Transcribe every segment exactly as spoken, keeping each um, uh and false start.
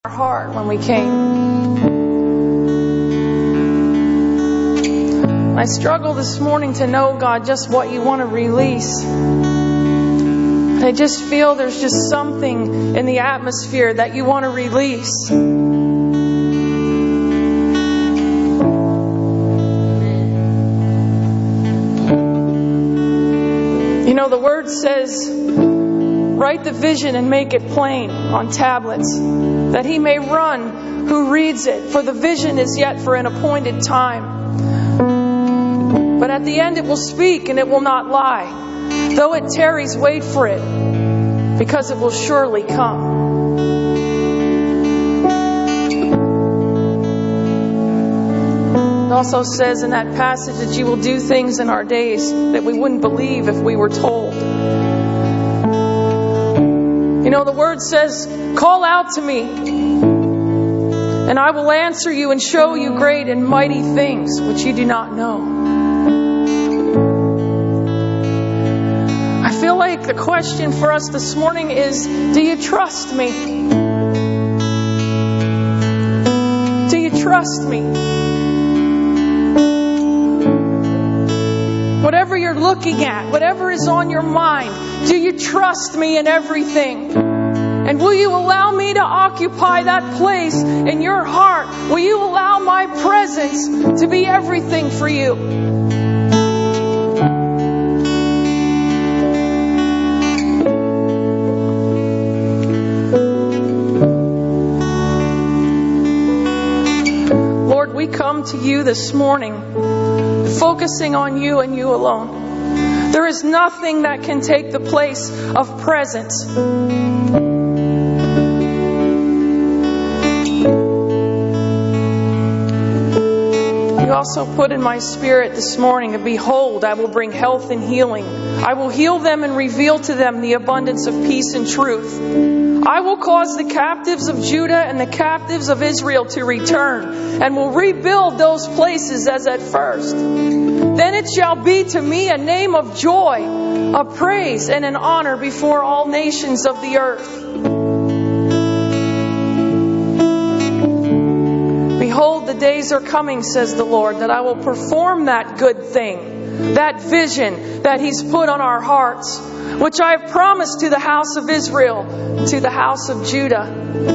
our heart when we came. I struggle this morning to know, God, just what you want to release. I just feel there's just something in the atmosphere that you want to release. You know, the Word says, write the vision and make it plain on tablets, that he may run who reads it. For the vision is yet for an appointed time. But at the end it will speak and it will not lie. Though it tarries, wait for it, because it will surely come. It also says in that passage that you will do things in our days that we wouldn't believe if we were told. You know, the Word says, call out to me, and I will answer you and show you great and mighty things which you do not know. I feel like the question for us this morning is, do you trust me? Do you trust me? Whatever you're looking at, whatever is on your mind, do you trust me in everything? And will you allow me to occupy that place in your heart? Will you allow my presence to be everything for you? Lord, we come to you this morning, focusing on you and you alone. There is nothing that can take the place of presence. You also put in my spirit this morning, and behold, I will bring health and healing. I will heal them and reveal to them the abundance of peace and truth. I will cause the captives of Judah and the captives of Israel to return, and will rebuild those places as at first. Then it shall be to me a name of joy, of praise, and an honor before all nations of the earth. Behold, the days are coming, says the Lord, that I will perform that good thing, that vision that He's put on our hearts, which I have promised to the house of Israel, to the house of Judah.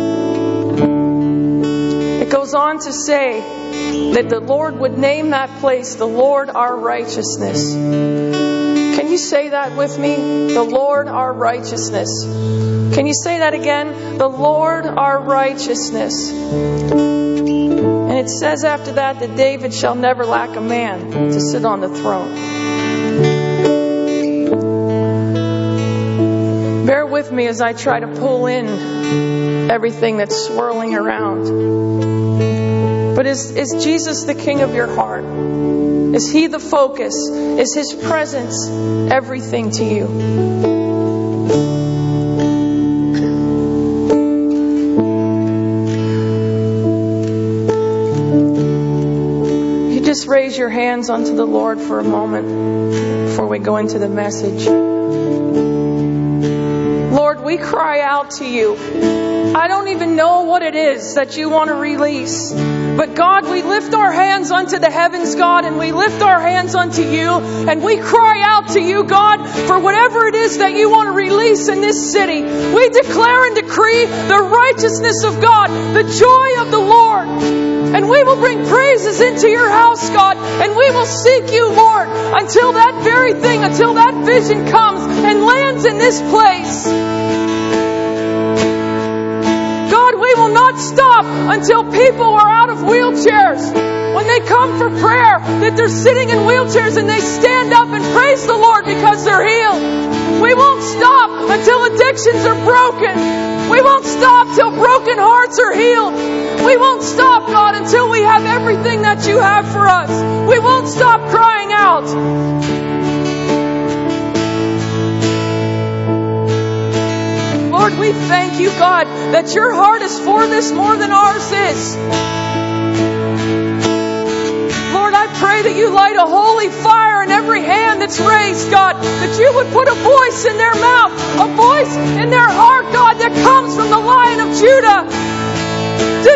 It goes on to say that the Lord would name that place, the Lord our righteousness. Can you say that with me? The Lord our righteousness. Can you say that again? The Lord our righteousness. And it says after that, that David shall never lack a man to sit on the throne. Bear with me as I try to pull in everything that's swirling around. But is, is Jesus the King of your heart? Is He the focus? Is His presence everything to you? You just raise your hands unto the Lord for a moment before we go into the message. Lord, we cry out to you. I don't even know what it is that you want to release. But God, we lift our hands unto the heavens, God, and we lift our hands unto you, and we cry out to you, God, for whatever it is that you want to release in this city. We declare and decree the righteousness of God, the joy of the Lord. And we will bring praises into your house, God, and we will seek you, Lord, until that very thing, until that vision comes and lands in this place. God, we will not stop until people are out of wheelchairs. When they come for prayer, that they're sitting in wheelchairs and they stand up and praise the Lord because they're healed. We won't stop until addictions are broken. We won't stop till broken hearts are healed. We won't stop, God, until we have everything that you have for us. We won't stop crying out. Lord, we thank you, God, that your heart is for this more than ours is. Lord, I pray that you light a holy fire in every hand that's raised, God, that you would put a voice in their mouth, a voice in their heart, God, that comes from the Lion of Judah.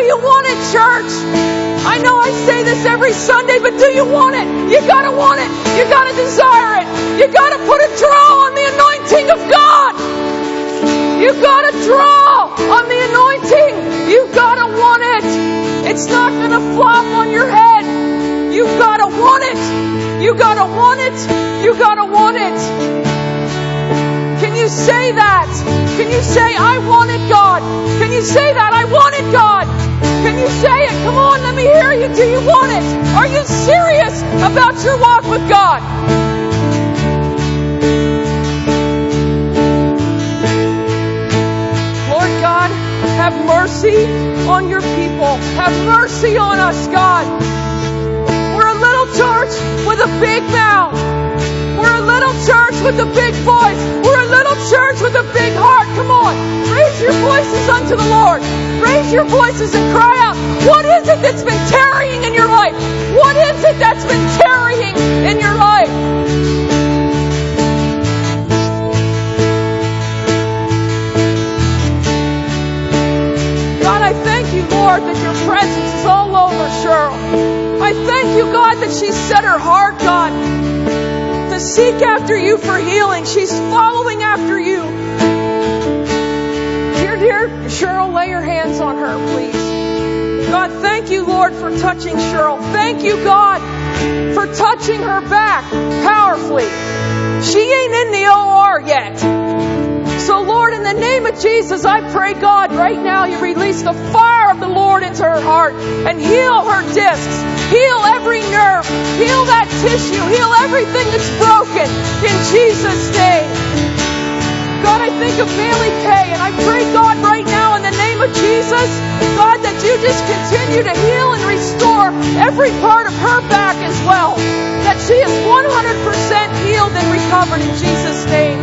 you want it, church? I know I say this every Sunday, but do you want it? You gotta want it. You gotta desire it. You gotta put a draw on the anointing of God. You gotta draw on the anointing. You gotta want it. It's not gonna flop on your head. You gotta want it. You gotta want it. You gotta want it. Can you say that? Can you say, I want it, God? Can you say that? I want it, God. Can you say it? Come on, let me hear you. Do you want it? Are you serious about your walk with God? Lord God, have mercy on your people. Have mercy on us, God. We're a little church with a big mouth. We're a little church with a big voice. We're a little church with a big heart. Come on. Raise your voices unto the Lord. Raise your voices and cry out. What is it that's been tarrying in your life? What is it that's been tarrying in your life? God, I thank you, Lord, that your presence is all over Cheryl. I thank you, God, that she set her heart, God, to seek after you for healing. She's following after you. Dear, dear Cheryl, lay your hands on her, please. God, thank you, Lord, for touching Cheryl. Thank you, God, for touching her back powerfully. She ain't in the O R yet. So, Lord, in the name of Jesus, I pray, God, right now you release the fire of the Lord into her heart and heal her discs. Heal every nerve. Heal that tissue. Heal everything that's broken in Jesus' name. God, I think of Bailey Kay, and I pray, God, right now in the name of Jesus, God, that you just continue to heal and restore every part of her back as well. That she is one hundred percent healed and recovered in Jesus' name.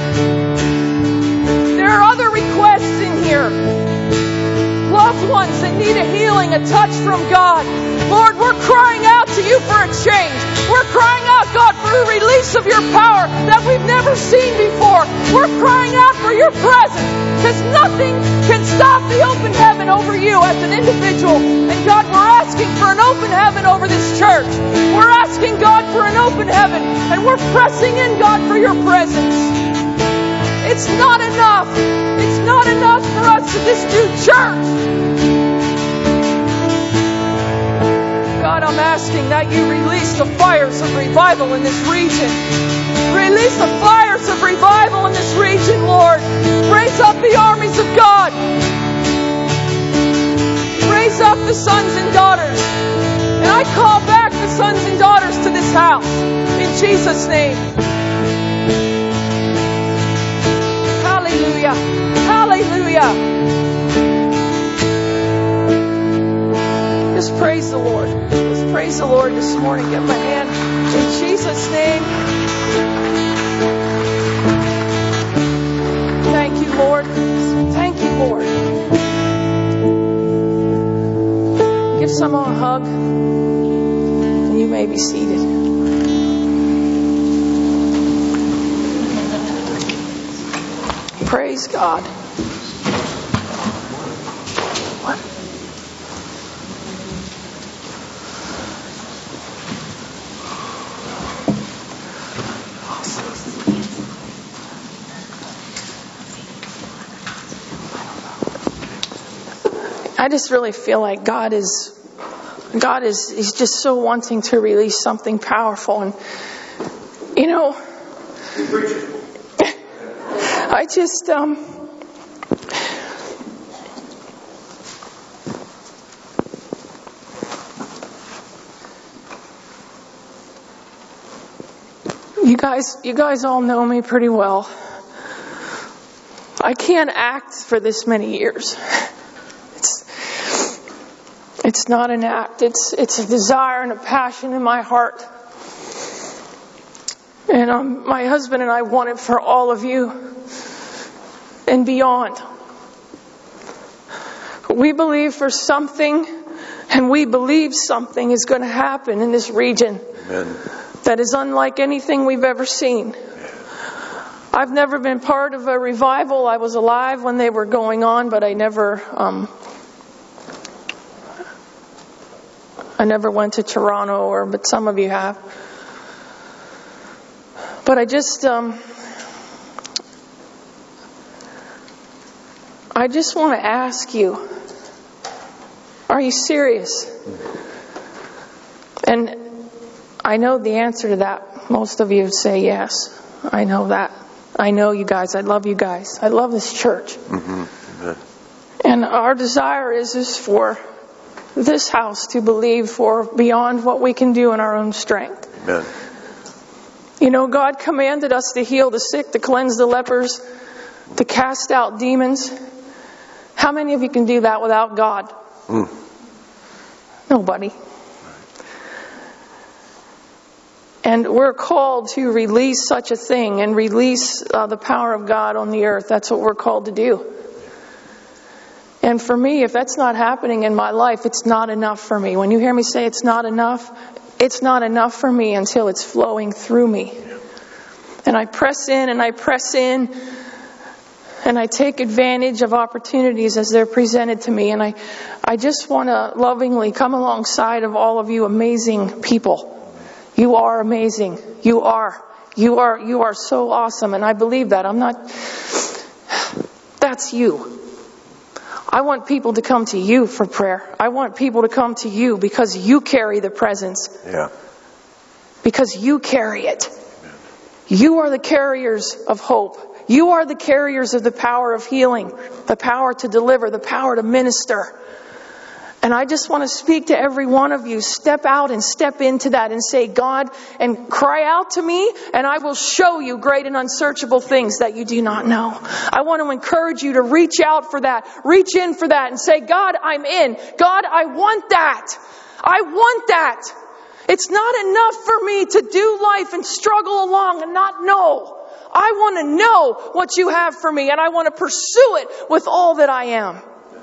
There are other requests in here. Loved ones that need a healing, a touch from God. Lord, we're crying out to you for a change. We're crying out, God, for a release of your power that we've never seen before. We're crying out for your presence because nothing can stop the open heaven over you as an individual. And God, we're asking for an open heaven over this church. We're asking, God, for an open heaven. And we're pressing in, God, for your presence. It's not enough. It's not enough for us to just do church. God, I'm asking that you release the fires of revival in this region. Release the fires of revival in this region, Lord. Raise up the armies of God. Raise up the sons and daughters. And I call back the sons and daughters to this house. In Jesus' name. Hallelujah. Hallelujah. Just praise the Lord. Just praise the Lord this morning. Get my hand in Jesus' name. Thank you, Lord. Thank you, Lord. Give someone a hug. And you may be seated. Praise God. What? I just really feel like God is, God is, He's just so wanting to release something powerful. And, you know, I just, um, you guys, you guys all know me pretty well. I can't act for this many years. It's, it's not an act. It's, it's a desire and a passion in my heart. And um, my husband and I want it for all of you and beyond. We believe for something, and we believe something is going to happen in this region. Amen. That is unlike anything we've ever seen. I've never been part of a revival. I was alive when they were going on, but I never, um, I never went to Toronto, or but some of you have. But I just, um, I just want to ask you, are you serious? And I know the answer to that. Most of you say yes. I know that. I know you guys. I love you guys. I love this church. Mm-hmm. And our desire is, is for this house to believe for beyond what we can do in our own strength. Amen. You know, God commanded us to heal the sick, to cleanse the lepers, to cast out demons. How many of you can do that without God? Mm. Nobody. And we're called to release such a thing and release uh, the power of God on the earth. That's what we're called to do. And for me, if that's not happening in my life, it's not enough for me. When you hear me say it's not enough, it's not enough for me until it's flowing through me. And I press in and I press in and I take advantage of opportunities as they're presented to me. And I, I just want to lovingly come alongside of all of you amazing people. You are amazing. You are. You are, you are so awesome. And I believe that. I'm not, that's you. I want people to come to you for prayer. I want people to come to you because you carry the presence. Yeah. Because you carry it. You are the carriers of hope. You are the carriers of the power of healing, the power to deliver, the power to minister. And I just want to speak to every one of you. Step out and step into that and say, God, and cry out to me, and I will show you great and unsearchable things that you do not know. I want to encourage you to reach out for that. Reach in for that and say, God, I'm in. God, I want that. I want that. It's not enough for me to do life and struggle along and not know. I want to know what you have for me, and I want to pursue it with all that I am.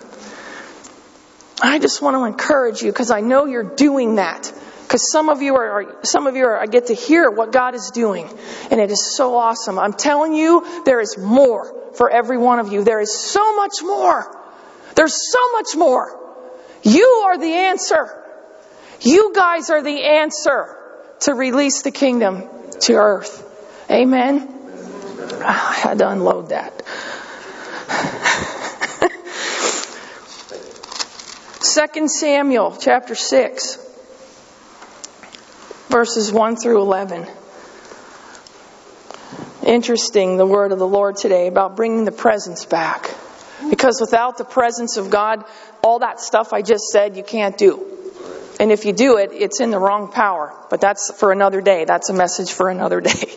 I just want to encourage you because I know you're doing that. Because some of you are, some of you are, I get to hear what God is doing. And it is so awesome. I'm telling you, there is more for every one of you. There is so much more. There's so much more. You are the answer. You guys are the answer to release the kingdom to earth. Amen. I had to unload that. Second Samuel chapter six, verses one through eleven. Interesting, the word of the Lord today about bringing the presence back. Because without the presence of God, all that stuff I just said you can't do. And if you do it, it's in the wrong power. But that's for another day. That's a message for another day.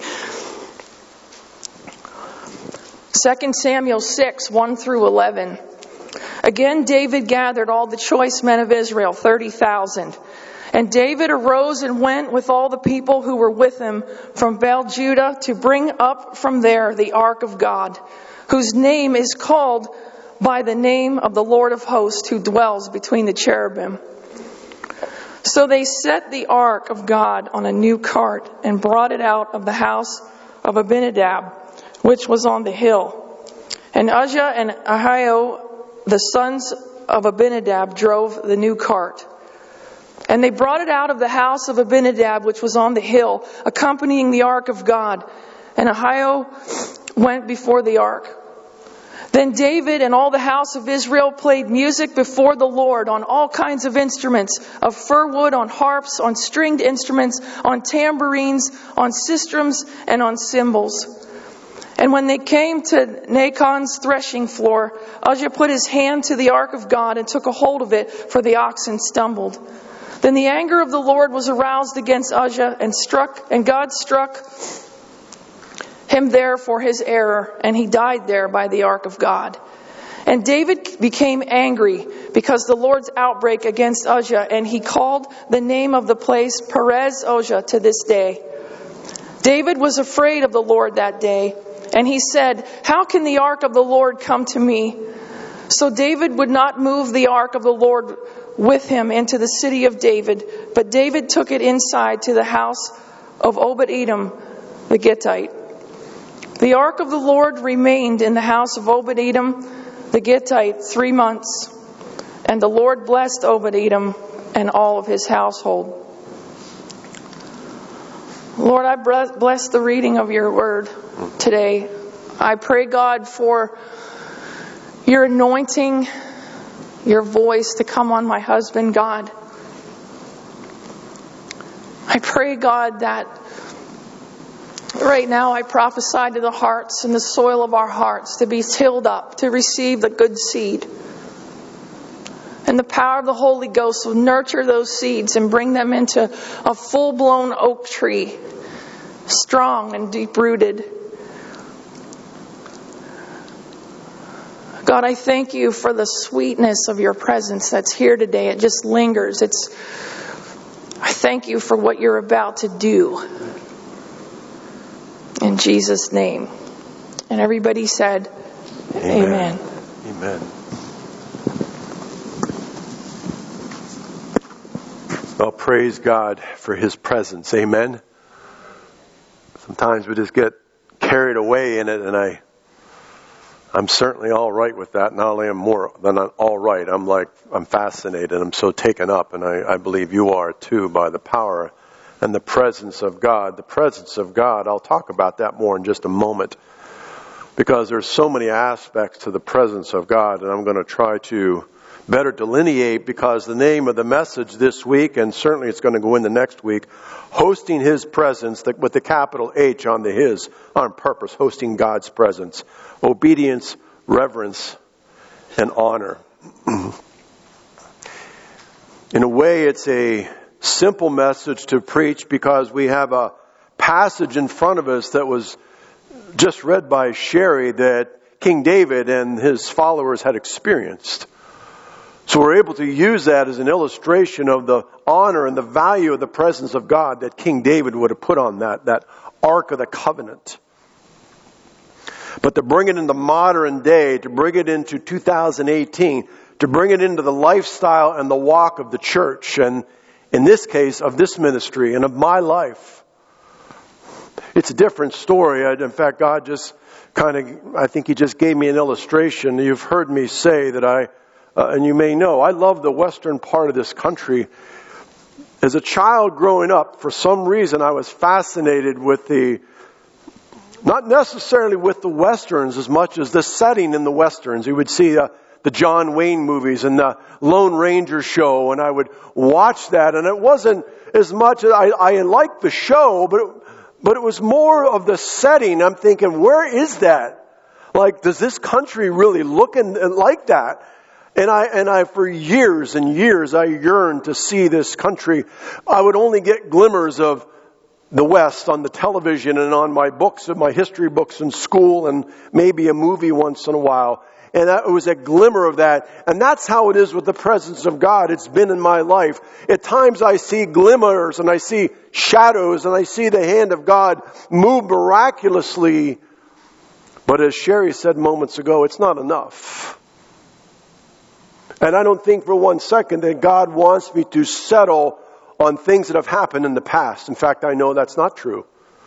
Second Samuel six, one through eleven. Again, David gathered all the choice men of Israel, thirty thousand. And David arose and went with all the people who were with him from Baal-Judah to bring up from there the ark of God, whose name is called by the name of the Lord of hosts, who dwells between the cherubim. So they set the ark of God on a new cart and brought it out of the house of Abinadab, which was on the hill. And Uzzah and Ahio, the sons of Abinadab, drove the new cart. And they brought it out of the house of Abinadab, which was on the hill, accompanying the ark of God. And Ahio went before the ark. Then David and all the house of Israel played music before the Lord on all kinds of instruments, of fir wood, on harps, on stringed instruments, on tambourines, on sistrums, and on cymbals. And when they came to Nachon's threshing floor, Uzzah put his hand to the ark of God and took a hold of it, for the oxen stumbled. Then the anger of the Lord was aroused against Uzzah, and struck, and God struck him there for his error, and he died there by the ark of God. And David became angry because the Lord's outbreak against Uzzah, and he called the name of the place Perez Uzzah to this day. David was afraid of the Lord that day. And he said, how can the ark of the Lord come to me? So David would not move the ark of the Lord with him into the city of David, but David took it inside to the house of Obed-Edom the Gittite. The ark of the Lord remained in the house of Obed-Edom the Gittite three months. And the Lord blessed Obed-Edom and all of his household. Lord, I bless the reading of your word today. I pray, God, for your anointing, your voice to come on my husband, God. I pray, God, that right now I prophesy to the hearts and the soil of our hearts to be tilled up, to receive the good seed. And the power of the Holy Ghost will nurture those seeds and bring them into a full-blown oak tree, strong and deep-rooted. God, I thank you for the sweetness of your presence that's here today. It just lingers. It's. I thank you for what you're about to do. In Jesus' name. And everybody said, Amen. Amen. Amen. Well, praise God for his presence. Amen. Sometimes we just get carried away in it, and I, I'm certainly all right with that. Not only am I more than all right, I'm like, I'm fascinated. I'm so taken up, and I, I believe you are too, by the power and the presence of God. The presence of God, I'll talk about that more in just a moment, because there's so many aspects to the presence of God, and I'm going to try to better delineate, because the name of the message this week, and certainly it's going to go in the next week, hosting his presence, with the capital H on the his, on purpose, hosting God's presence. Obedience, reverence, and honor. In a way, it's a simple message to preach, because we have a passage in front of us that was just read by Sherry that King David and his followers had experienced. So we're able to use that as an illustration of the honor and the value of the presence of God that King David would have put on that, that Ark of the Covenant. But to bring it into modern day, to bring it into two thousand eighteen, to bring it into the lifestyle and the walk of the church, and in this case, of this ministry and of my life, it's a different story. In fact, God just kind of, I think he just gave me an illustration. You've heard me say that I, uh, and you may know, I love the western part of this country. As a child growing up, for some reason, I was fascinated with the, not necessarily with the westerns as much as the setting in the westerns. You would see uh, the John Wayne movies and the Lone Ranger show, and I would watch that, and it wasn't as much as I, I liked the show, but it, but it was more of the setting. I'm thinking, where is that? Like, does this country really look in, like that? And I, and I, for years and years, I yearned to see this country. I would only get glimmers of the West on the television and on my books, my history books in school, and maybe a movie once in a while. And that, it was a glimmer of that. And that's how it is with the presence of God. It's been in my life. At times I see glimmers and I see shadows and I see the hand of God move miraculously. But as Sherry said moments ago, it's not enough. And I don't think for one second that God wants me to settle on things that have happened in the past. In fact, I know that's not true.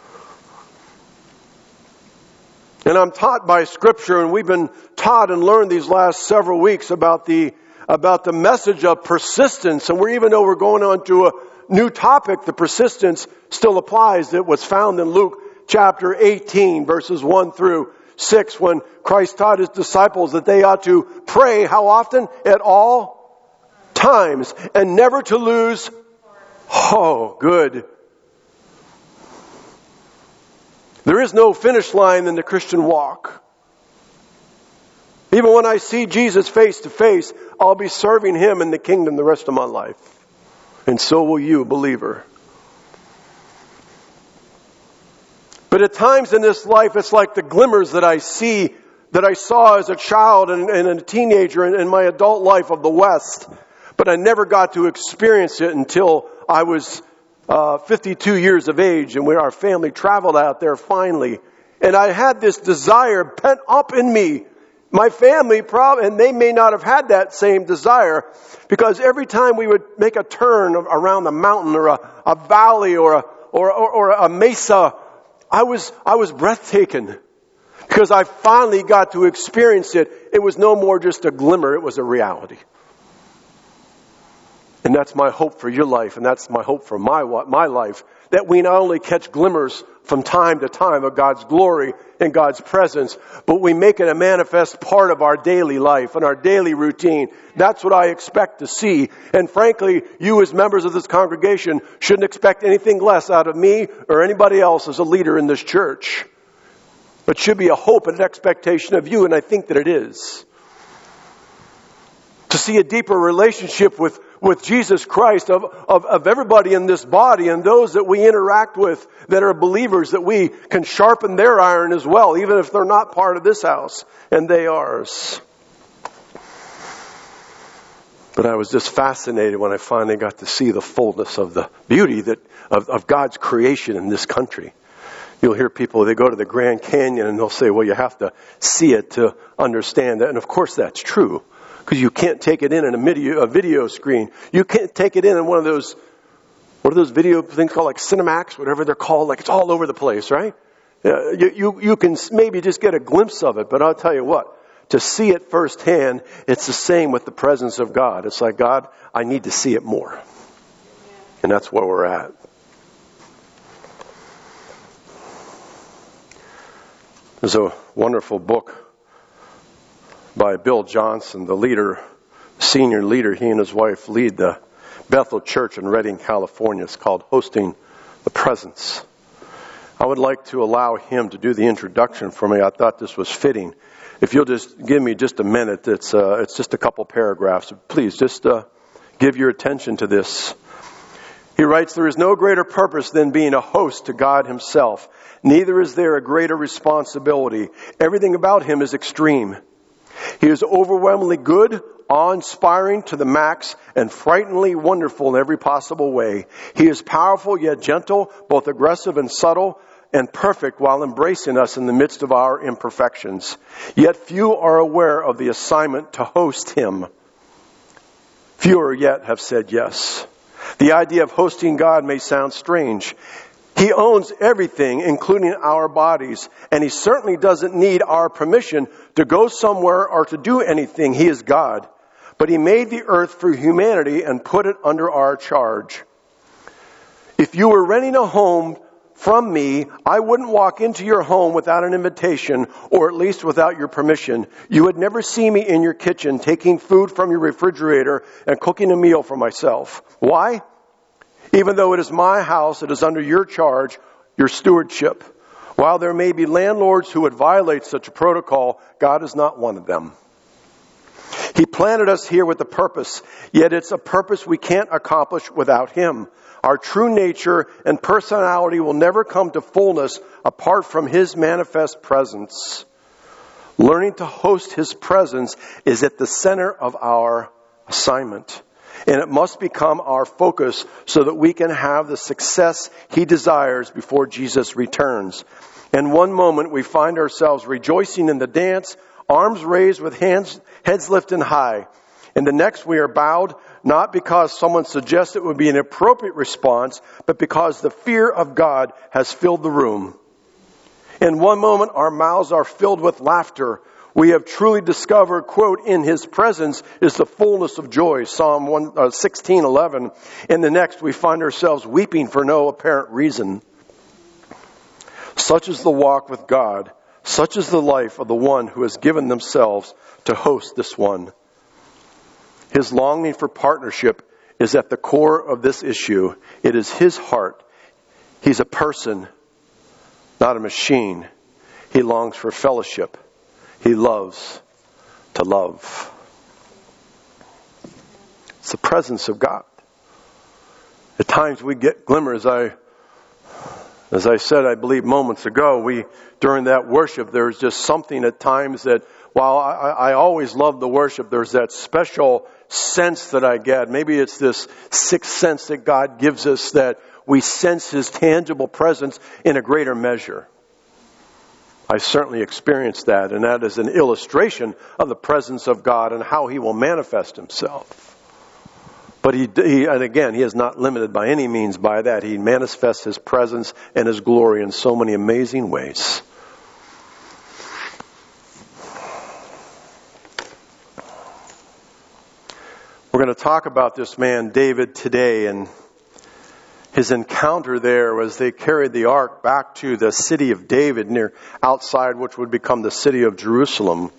And I'm taught by Scripture, and we've been taught and learned these last several weeks about the about the message of persistence. And we're, even though we're going on to a new topic, the persistence still applies. It was found in Luke chapter eighteen, verses one through six, when Christ taught his disciples that they ought to pray how often? At all times, and never to lose. Oh, good. There is no finish line in the Christian walk. Even when I see Jesus face to face, I'll be serving him in the kingdom the rest of my life. And so will you, believer. But at times in this life, it's like the glimmers that I see, that I saw as a child and, and a teenager in, in my adult life of the West. But I never got to experience it until I was uh, fifty-two years of age, and where our family traveled out there finally. And I had this desire pent up in me. My family, probably, and they may not have had that same desire, because every time we would make a turn around a mountain or a, a valley or a, or, or, or a mesa, I was, I was breathtaking, because I finally got to experience it. It was no more just a glimmer, it was a reality. And that's my hope for your life, and that's my hope for my my life, that we not only catch glimmers from time to time of God's glory and God's presence, but we make it a manifest part of our daily life and our daily routine. That's what I expect to see. And frankly, you as members of this congregation shouldn't expect anything less out of me or anybody else as a leader in this church. But should be a hope and an expectation of you, and I think that it is. To see a deeper relationship with, with Jesus Christ, of, of, of everybody in this body and those that we interact with that are believers, that we can sharpen their iron as well, even if they're not part of this house and they ours. But I was just fascinated when I finally got to see the fullness of the beauty that of, of God's creation in this country. You'll hear people, they go to the Grand Canyon and they'll say, well, you have to see it to understand that. And of course that's true. Because you can't take it in in a video, a video screen. You can't take it in in one of those, what are those video things called, like Cinemax, whatever they're called. Like it's all over the place, right? Uh, you, you, you can maybe just get a glimpse of it, but I'll tell you what, to see it firsthand, it's the same with the presence of God. It's like, God, I need to see it more. And that's where we're at. There's a wonderful book by Bill Johnson, the leader, senior leader. He and his wife lead the Bethel Church in Redding, California. It's called Hosting the Presence. I would like to allow him to do the introduction for me. I thought this was fitting. If you'll just give me just a minute, it's uh, it's just a couple paragraphs. Please, just uh, give your attention to this. He writes, there is no greater purpose than being a host to God himself. Neither is there a greater responsibility. Everything about him is extreme. He is overwhelmingly good, awe-inspiring to the max, and frighteningly wonderful in every possible way. He is powerful yet gentle, both aggressive and subtle, and perfect while embracing us in the midst of our imperfections. Yet few are aware of the assignment to host him. Fewer yet have said yes. The idea of hosting God may sound strange. He owns everything, including our bodies, and he certainly doesn't need our permission to go somewhere or to do anything. He is God. But he made the earth for humanity and put it under our charge. If you were renting a home from me, I wouldn't walk into your home without an invitation, or at least without your permission. You would never see me in your kitchen taking food from your refrigerator and cooking a meal for myself. Why? Even though it is my house, it is under your charge, your stewardship. While there may be landlords who would violate such a protocol, God is not one of them. He planted us here with a purpose, yet it's a purpose we can't accomplish without him. Our true nature and personality will never come to fullness apart from his manifest presence. Learning to host his presence is at the center of our assignment. And it must become our focus so that we can have the success he desires before Jesus returns. In one moment, we find ourselves rejoicing in the dance, arms raised with hands, heads lifted high. In the next, we are bowed, not because someone suggests it would be an appropriate response, but because the fear of God has filled the room. In one moment, our mouths are filled with laughter. We have truly discovered, quote, in his presence is the fullness of joy, Psalm one, uh, sixteen eleven. In the next, we find ourselves weeping for no apparent reason. Such is the walk with God. Such is the life of the one who has given themselves to host this one. His longing for partnership is at the core of this issue. It is his heart. He's a person, not a machine. He longs for fellowship. He loves to love. It's the presence of God. At times we get glimmers. I, as I said, I believe moments ago, we during that worship, there's just something at times that, while I, I always love the worship, there's that special sense that I get. Maybe it's this sixth sense that God gives us that we sense his tangible presence in a greater measure. I certainly experienced that, and that is an illustration of the presence of God and how he will manifest himself. But he, he, and again, he is not limited by any means by that. He manifests his presence and his glory in so many amazing ways. We're going going to talk about this man, David, today, and his encounter there as they carried the ark back to the city of David near outside, which would become the city of Jerusalem.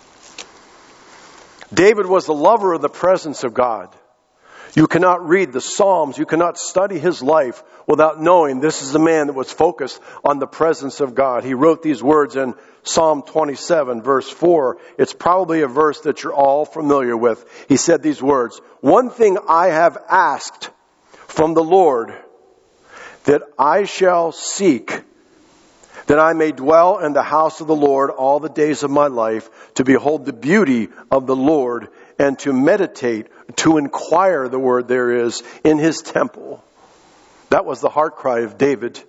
David was the lover of the presence of God. You cannot read the Psalms, you cannot study his life without knowing this is a man that was focused on the presence of God. He wrote these words in Psalm twenty-seven, verse four. It's probably a verse that you're all familiar with. He said these words, "One thing I have asked from the Lord, that I shall seek, that I may dwell in the house of the Lord all the days of my life, to behold the beauty of the Lord, and to meditate, to inquire," the word there is, "in his temple." That was the heart cry of David.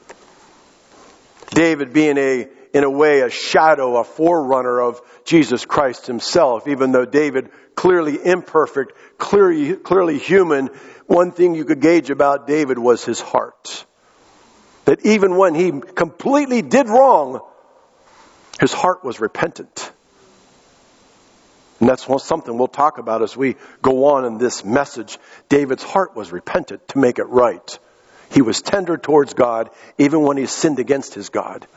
David being a, in a way, a shadow, a forerunner of Jesus Christ himself. Even though David, clearly imperfect, clearly, clearly human, one thing you could gauge about David was his heart. That even when he completely did wrong, his heart was repentant. And that's something we'll talk about as we go on in this message. David's heart was repentant to make it right. He was tender towards God, even when he sinned against his God.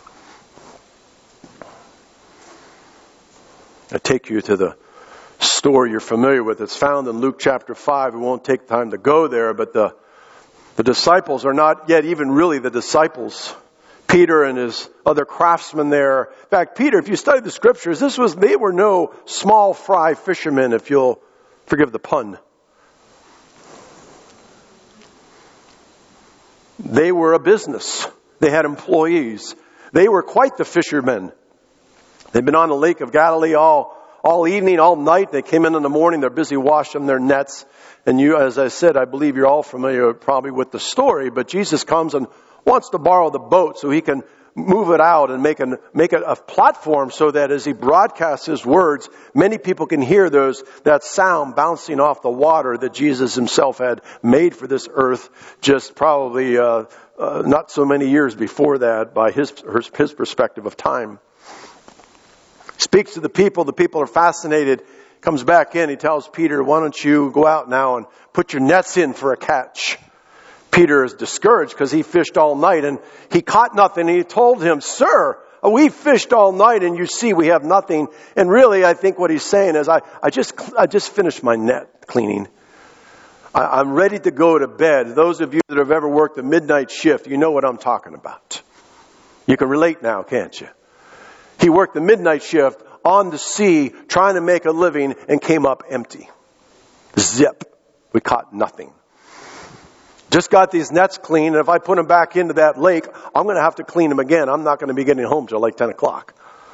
I take you to the story you're familiar with. It's found in Luke chapter five. We won't take time to go there, but the, the disciples are not yet even really the disciples. Peter and his other craftsmen there. In fact, Peter, if you study the scriptures, this was, they were no small fry fishermen, if you'll forgive the pun. They were a business. They had employees. They were quite the fishermen. They'd been on the Lake of Galilee all, all evening, all night. They came in in the morning. They're busy washing their nets. And you, as I said, I believe you're all familiar probably with the story. But Jesus comes and wants to borrow the boat so he can move it out and make, an, make it a platform so that as he broadcasts his words, many people can hear those that sound bouncing off the water that Jesus himself had made for this earth just probably uh, uh, not so many years before that by his, his perspective of time. Speaks to the people. The people are fascinated. Comes back in. He tells Peter, "Why don't you go out now and put your nets in for a catch?" Peter is discouraged because he fished all night and he caught nothing. And he told him, "Sir, we fished all night and you see we have nothing." And really, I think what he's saying is, I, I just I just finished my net cleaning. I, I'm ready to go to bed. Those of you that have ever worked a midnight shift, you know what I'm talking about. You can relate now, can't you? He worked the midnight shift on the sea, trying to make a living, and came up empty. Zip. We caught nothing. Just got these nets clean, and if I put them back into that lake, I'm going to have to clean them again. I'm not going to be getting home till like ten o'clock.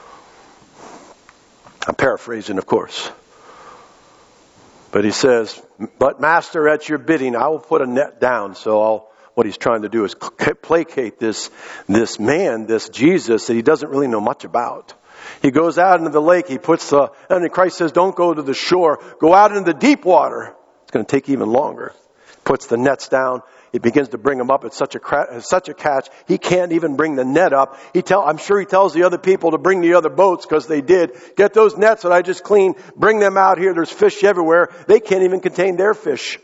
I'm paraphrasing, of course. But he says, "But master, at your bidding, I will put a net down." So I'll, what he's trying to do is placate this, this man, this Jesus that he doesn't really know much about. He goes out into the lake. He puts the, and Christ says, "Don't go to the shore. Go out into the deep water." It's going to take even longer. Puts the nets down. He begins to bring them up. It's such a such a catch. He can't even bring the net up. He tell I'm sure he tells the other people to bring the other boats because they did. "Get those nets that I just cleaned. Bring them out here. There's fish everywhere." They can't even contain their fish.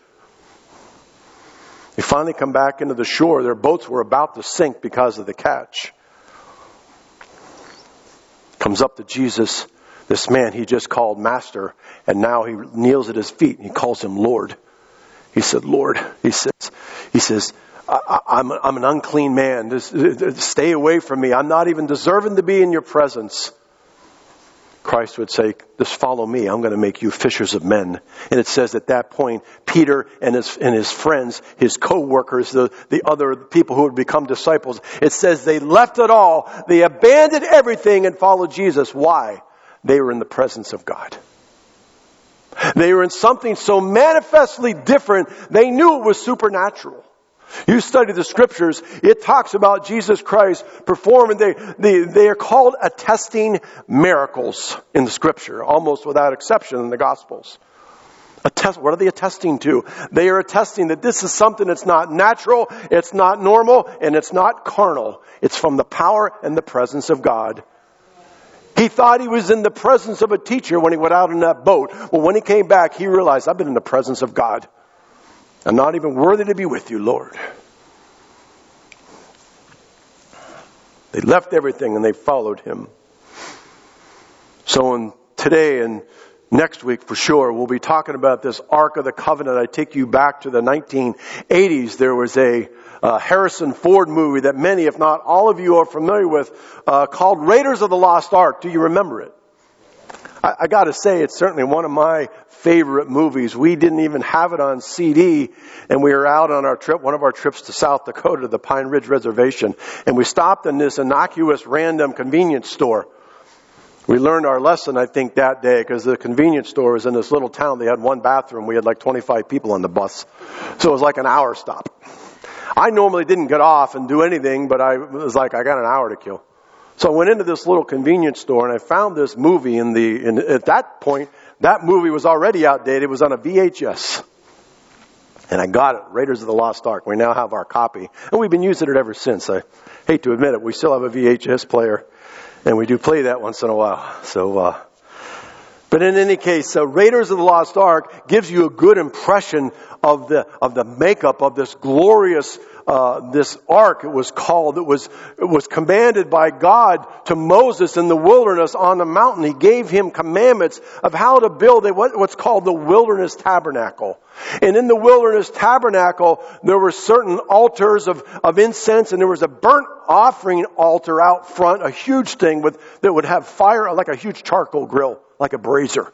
They finally come back into the shore. Their boats were about to sink because of the catch. Comes up to Jesus, this man he just called master, and now he kneels at his feet and he calls him Lord. He said, "Lord," he says, he says, I, I'm, I'm an unclean man. Just, stay away from me. I'm not even deserving to be in your presence. Christ would say, "Just follow me. I'm going to make you fishers of men." And it says at that point, Peter and his and his friends, his co-workers, the, the other people who would become disciples, it says they left it all. They abandoned everything and followed Jesus. Why? They were in the presence of God. They were in something so manifestly different, they knew it was supernatural. You study the scriptures, it talks about Jesus Christ performing, they, they, they are called attesting miracles in the scripture, almost without exception in the Gospels. Attest, what are they attesting to? They are attesting that this is something that's not natural, it's not normal, and it's not carnal. It's from the power and the presence of God. He thought he was in the presence of a teacher when he went out in that boat. Well, when he came back, he realized, I've been in the presence of God. I'm not even worthy to be with you, Lord. They left everything and they followed him. So in today and next week for sure, we'll be talking about this Ark of the Covenant. I take you back to the nineteen eighties. There was a uh, Harrison Ford movie that many, if not all of you, are familiar with, uh, called Raiders of the Lost Ark. Do you remember it? I, I got to say, it's certainly one of my favorite movies. We didn't even have it on C D, and we were out on our trip, one of our trips to South Dakota, to the Pine Ridge Reservation, and we stopped in this innocuous random convenience store. We learned our lesson, I think, that day, because the convenience store was in this little town. They had one bathroom. We had like twenty-five people on the bus. So it was like an hour stop. I normally didn't get off and do anything, but I was like, I got an hour to kill. So I went into this little convenience store, and I found this movie in the, in, at that point, that movie was already outdated. It was on a V H S. And I got it, Raiders of the Lost Ark. We now have our copy. And we've been using it ever since. I hate to admit it, we still have a V H S player. And we do play that once in a while. So, uh, but in any case, uh, Raiders of the Lost Ark gives you a good impression of the of the makeup of this glorious uh, this ark. It was called. It was it was commanded by God to Moses in the wilderness on the mountain. He gave him commandments of how to build a, what, what's called the wilderness tabernacle. And in the wilderness tabernacle, there were certain altars of, of incense, and there was a burnt offering altar out front, a huge thing with that would have fire, like a huge charcoal grill, like a brazier.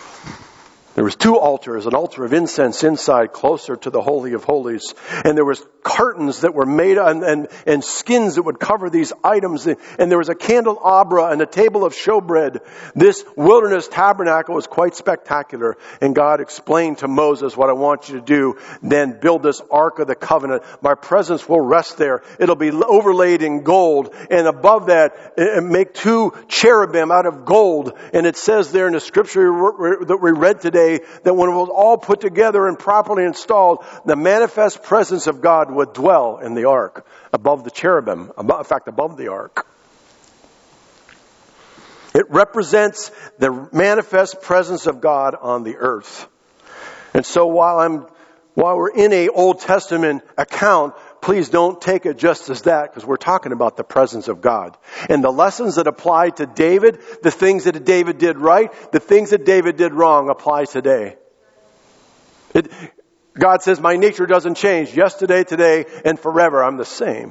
There was two altars, an altar of incense inside, closer to the Holy of Holies. And there was curtains that were made, and, and, and skins that would cover these items. And there was a candelabra and a table of showbread. This wilderness tabernacle was quite spectacular. And God explained to Moses, what I want you to do, then build this Ark of the Covenant. My presence will rest there. It'll be overlaid in gold. And above that, make two cherubim out of gold. And it says there in the scripture that we read today, that when it was all put together and properly installed, the manifest presence of God would dwell in the ark, above the cherubim, above, in fact, above the ark. It represents the manifest presence of God on the earth. And so while I'm, while we're in a Old Testament account, please don't take it just as that, because we're talking about the presence of God. And the lessons that apply to David, the things that David did right, the things that David did wrong apply today. It, God says, my nature doesn't change. Yesterday, today, and forever, I'm the same.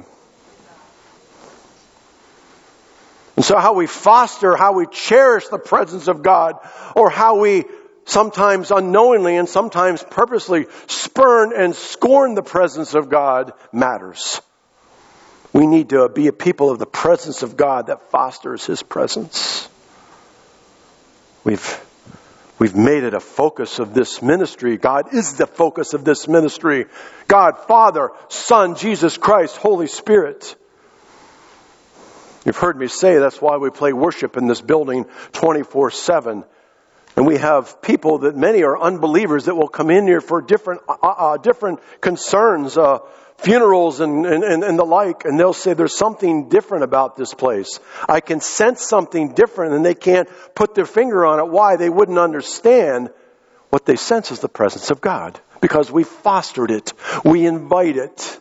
And so how we foster, how we cherish the presence of God, or how we sometimes unknowingly and sometimes purposely spurn and scorn the presence of God matters. We need to be a people of the presence of God that fosters His presence. We've, we've made it a focus of this ministry. God is the focus of this ministry. God, Father, Son, Jesus Christ, Holy Spirit. You've heard me say that's why we play worship in this building twenty-four seven. And we have people that many are unbelievers that will come in here for different uh, uh, different concerns, uh, funerals and, and, and the like. And they'll say there's something different about this place. I can sense something different, and they can't put their finger on it. Why? They wouldn't understand. What they sense is the presence of God. Because we fostered it. We invite it.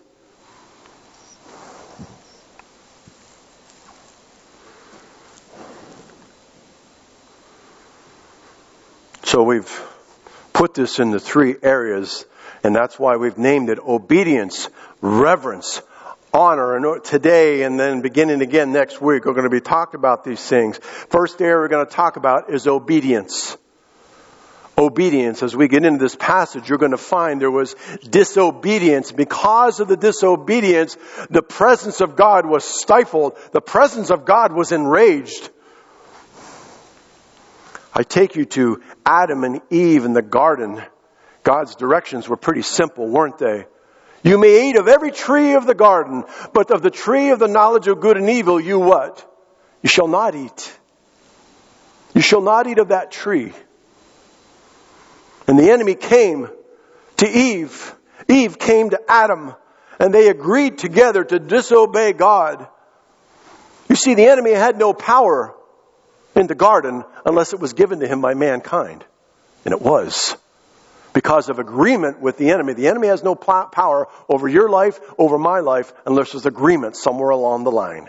So we've put this into three areas, and that's why we've named it obedience, reverence, honor. And today and then beginning again next week, we're going to be talking about these things. First area we're going to talk about is obedience. Obedience. As we get into this passage, you're going to find there was disobedience. Because of the disobedience, the presence of God was stifled. The presence of God was enraged. I take you to Adam and Eve in the garden. God's directions were pretty simple, weren't they? You may eat of every tree of the garden, but of the tree of the knowledge of good and evil, you what? You shall not eat. You shall not eat of that tree. And the enemy came to Eve. Eve came to Adam, and they agreed together to disobey God. You see, the enemy had no power. in the garden unless it was given to him by mankind. And it was. Because of agreement with the enemy. The enemy has no power over your life, over my life, unless there's agreement somewhere along the line.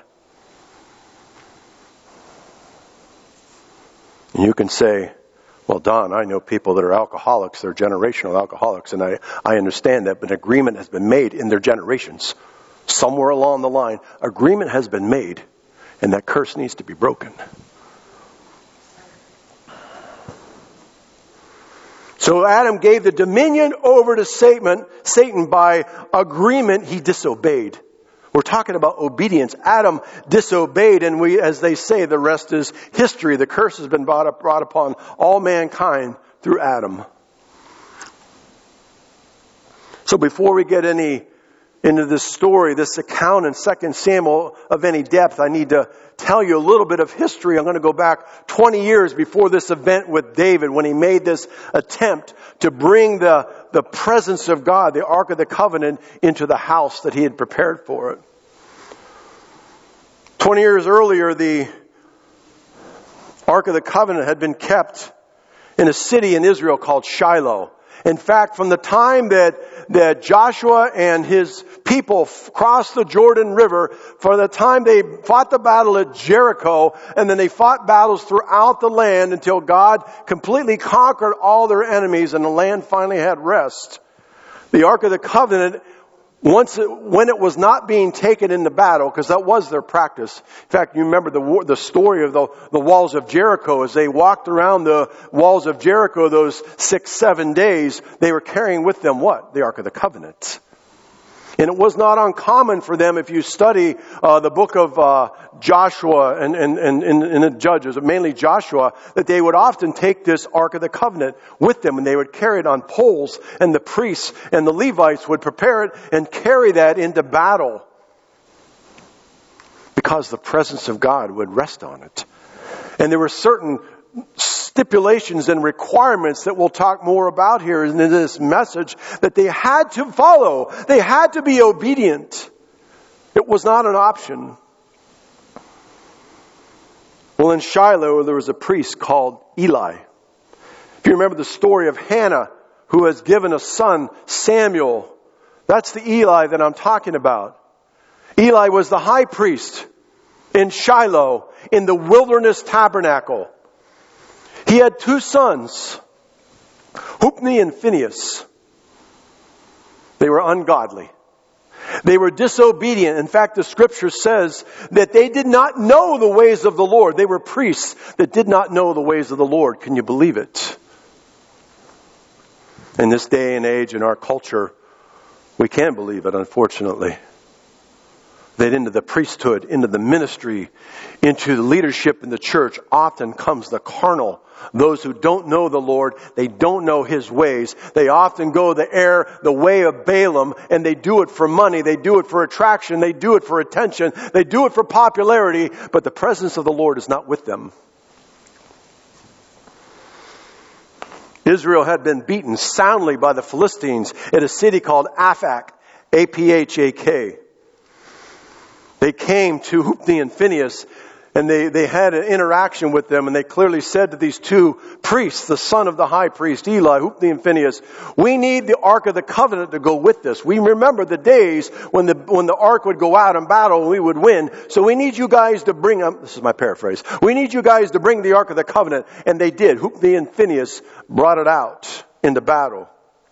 And you can say, well, Don, I know people that are alcoholics, they're generational alcoholics, and I, I understand that, but agreement has been made in their generations. Somewhere along the line, agreement has been made, and that curse needs to be broken. So Adam gave the dominion over to Satan, Satan by agreement he disobeyed. We're talking about obedience. Adam disobeyed, and we, as they say, the rest is history. The curse has been brought, up, brought upon all mankind through Adam. So before we get any into this story, this account in Second Samuel of any depth, I need to tell you a little bit of history. I'm going to go back twenty years before this event with David, when he made this attempt to bring the, the presence of God, the Ark of the Covenant, into the house that he had prepared for it. Twenty years earlier, the Ark of the Covenant had been kept in a city in Israel called Shiloh. In fact, from the time that, that Joshua and his people crossed the Jordan River, from the time they fought the battle at Jericho, and then they fought battles throughout the land until God completely conquered all their enemies and the land finally had rest. The Ark of the Covenant, once it, when it was not being taken into battle, because that was their practice. In fact, you remember the the story of the, the walls of Jericho. As they walked around the walls of Jericho those six, seven days, they were carrying with them what? The Ark of the Covenant. And it was not uncommon for them, if you study uh, the book of uh, Joshua and, and, and, and the Judges, mainly Joshua, that they would often take this Ark of the Covenant with them, and they would carry it on poles, and the priests and the Levites would prepare it and carry that into battle, because the presence of God would rest on it. And there were certain stipulations and requirements that we'll talk more about here in this message that they had to follow. They had to be obedient. It was not an option. Well, in Shiloh, there was a priest called Eli. If you remember the story of Hannah, who has given a son, Samuel, that's the Eli that I'm talking about. Eli was the high priest in Shiloh, in the wilderness tabernacle. He had two sons, Hophni and Phinehas. They were ungodly. They were disobedient. In fact, the scripture says that they did not know the ways of the Lord. They were priests that did not know the ways of the Lord. Can you believe it? In this day and age, in our culture, we can't believe it, unfortunately. That into the priesthood, into the ministry, into the leadership in the church often comes the carnal. Those who don't know the Lord, they don't know His ways. They often go the air, the way of Balaam, and they do it for money, they do it for attraction, they do it for attention, they do it for popularity, but the presence of the Lord is not with them. Israel had been beaten soundly by the Philistines at a city called Aphek, A P H A K. They came to Hophni and Phinehas, and they, they had an interaction with them, and they clearly said to these two priests, the son of the high priest, Eli, Hophni and Phinehas, we need the Ark of the Covenant to go with this. We remember the days when the when the Ark would go out in battle and we would win, so we need you guys to bring them, this is my paraphrase, we need you guys to bring the Ark of the Covenant, and they did. Hophni and Phinehas brought it out into battle.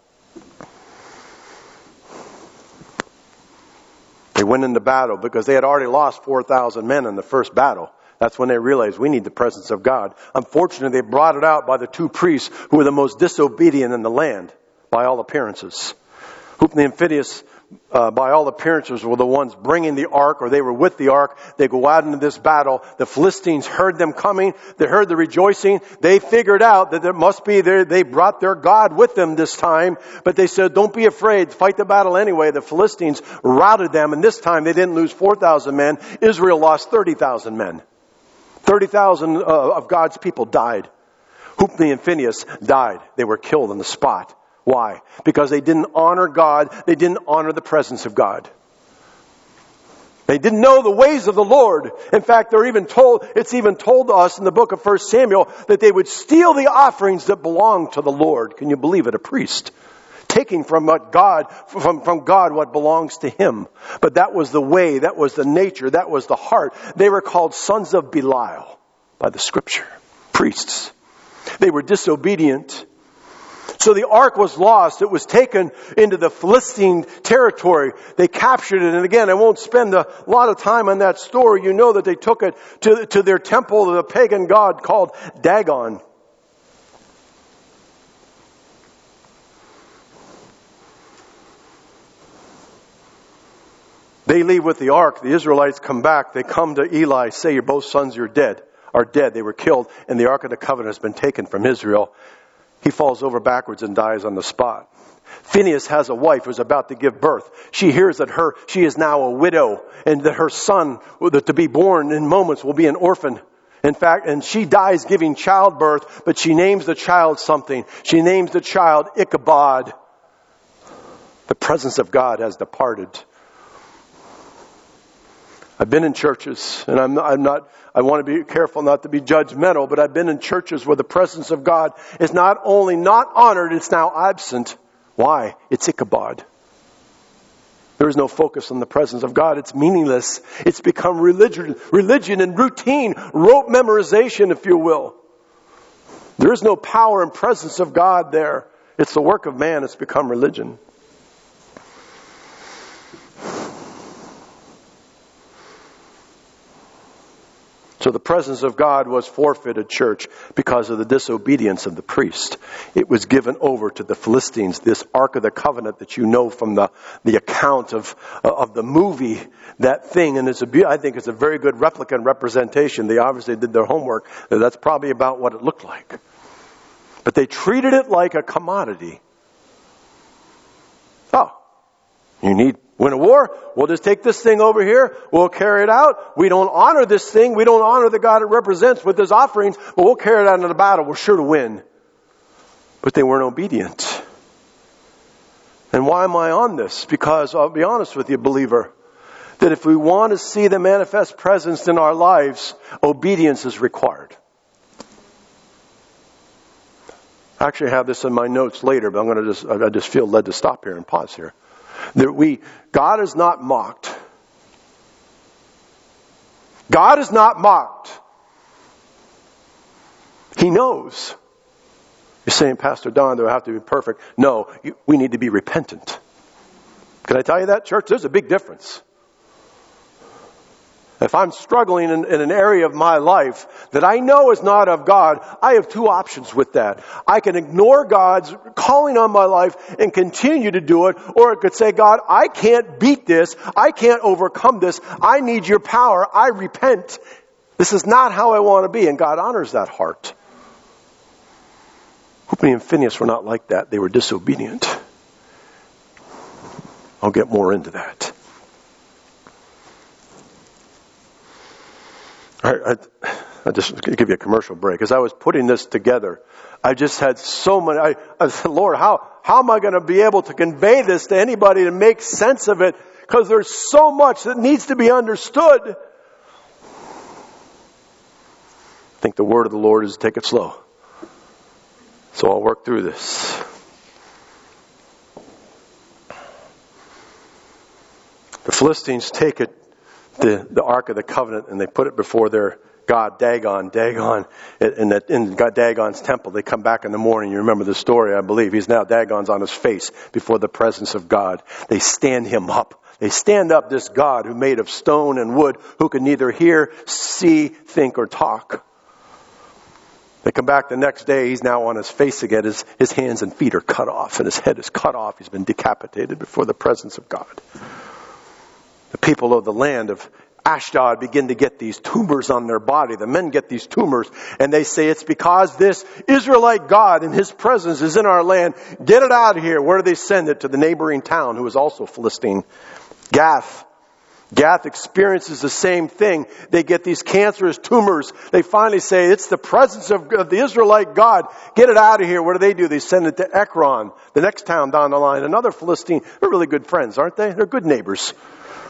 They went into battle because they had already lost four thousand men in the first battle. That's when they realized we need the presence of God. Unfortunately, they brought it out by the two priests who were the most disobedient in the land, by all appearances. Hophni and Phinehas, uh, by all appearances, were the ones bringing the ark, or they were with the ark. They go out into this battle. The Philistines heard them coming. They heard the rejoicing. They figured out that there must be there. They brought their God with them this time. But they said, don't be afraid. Fight the battle anyway. The Philistines routed them. And this time they didn't lose four thousand men. Israel lost thirty thousand men. thirty thousand uh, of God's people died. Hophni and Phinehas died. They were killed on the spot. Why? Because they didn't honor God. They didn't honor the presence of God. They didn't know the ways of the Lord. In fact, they're even told, it's even told to us in the book of First Samuel that they would steal the offerings that belonged to the Lord. Can you believe it? A priest taking from what God, from, from God what belongs to him. But that was the way, that was the nature, that was the heart. They were called sons of Belial by the scripture. Priests. They were disobedient. So the ark was lost. It was taken into the Philistine territory. They captured it. And again, I won't spend a lot of time on that story. You know that they took it to, to their temple, to the pagan god called Dagon. They leave with the ark. The Israelites come back. They come to Eli, say, your both sons are dead, are dead. They were killed. And the ark of the covenant has been taken from Israel. He falls over backwards and dies on the spot. Phinehas has a wife who's about to give birth. She hears that her she is now a widow and that her son, to be born in moments, will be an orphan. In fact, and she dies giving childbirth, but she names the child something. She names the child Ichabod. The presence of God has departed. I've been in churches, and I'm not, I'm not, I want to be careful not to be judgmental, but I've been in churches where the presence of God is not only not honored, it's now absent. Why? It's Ichabod. There is no focus on the presence of God. It's meaningless. It's become religion, religion and routine, rote memorization, if you will. There is no power and presence of God there. It's the work of man. It's become religion. So the presence of God was forfeited, church, because of the disobedience of the priest. It was given over to the Philistines. This Ark of the Covenant that you know from the, the account of, of the movie, that thing, and it's a, I think it's a very good replica and representation. They obviously did their homework. That's probably about what it looked like. But they treated it like a commodity. Oh, you need win a war? We'll just take this thing over here. We'll carry it out. We don't honor this thing. We don't honor the God it represents with his offerings, but we'll carry it out into the battle. We're sure to win. But they weren't obedient. And why am I on this? Because I'll be honest with you, believer, that if we want to see the manifest presence in our lives, obedience is required. I actually have this in my notes later, but I'm going to just, I just feel led to stop here and pause here. That we, God is not mocked. God is not mocked. He knows. You're saying, Pastor Don, do I have to be perfect? No, you, we need to be repentant. Can I tell you that, church? There's a big difference. If I'm struggling in, in an area of my life that I know is not of God, I have two options with that. I can ignore God's calling on my life and continue to do it, or I could say, God, I can't beat this. I can't overcome this. I need your power. I repent. This is not how I want to be. And God honors that heart. Hophni and Phinehas were not like that. They were disobedient. I'll get more into that. I, I, I just give you a commercial break. As I was putting this together, I just had so many. I, I said, Lord, how how am I going to be able to convey this to anybody to make sense of it? Because there's so much that needs to be understood. I think the word of the Lord is take it slow. So I'll work through this. The Philistines take it. The, the Ark of the Covenant, and they put it before their god Dagon, Dagon, in, that, in God Dagon's temple. They come back in the morning. You remember the story, I believe. He's now, Dagon's on his face before the presence of God. They stand him up. They stand up this God who made of stone and wood, who could neither hear, see, think, or talk. They come back the next day. He's now on his face again. His, his hands and feet are cut off, and his head is cut off. He's been decapitated before the presence of God. The people of the land of Ashdod begin to get these tumors on their body. The men get these tumors, and they say it's because this Israelite God and his presence is in our land. Get it out of here. Where do they send it? To the neighboring town, who is also Philistine, Gath. Gath experiences the same thing. They get these cancerous tumors. They finally say, it's the presence of the Israelite God. Get it out of here. What do they do? They send it to Ekron, the next town down the line. Another Philistine. They're really good friends, aren't they? They're good neighbors.